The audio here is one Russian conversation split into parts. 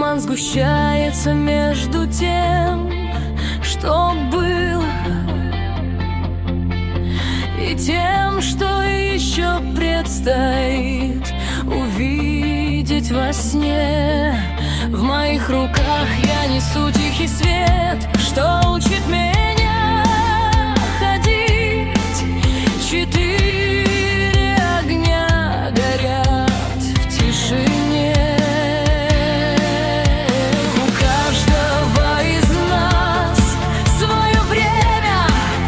Туман сгущается между тем, что было, и тем, что еще предстоит увидеть во сне. В моих руках я несу тихий свет, что учит меня ходить. 4 огня горят в тишине. У каждого из нас свое время,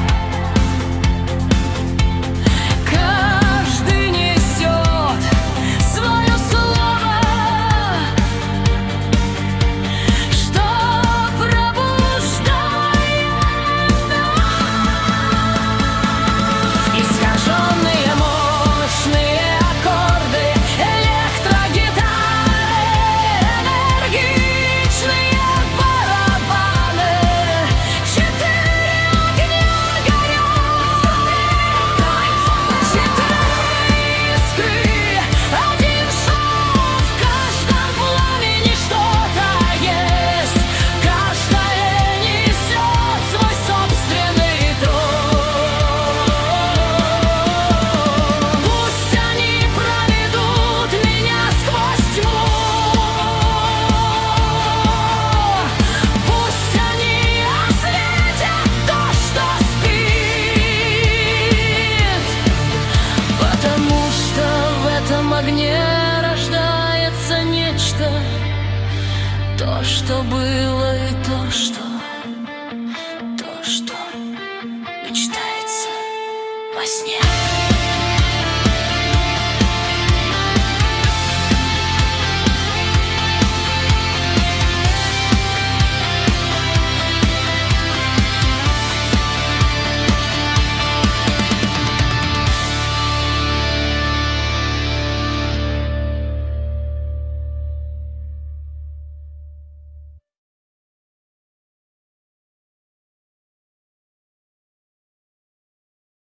каждый несет свое слово, что пробуждает искаженные мощные аккорды электрогитары, энергичные барабаны. 4 огня горят, 4 искры, один шов. В каждом пламени что-то есть, каждое несет свой собственный труд. Пусть они проведут меня сквозь тьму, пусть они осветят то, что спит, потому что в этом огне рождается нечто, то, что было, и то, что мечтается во сне.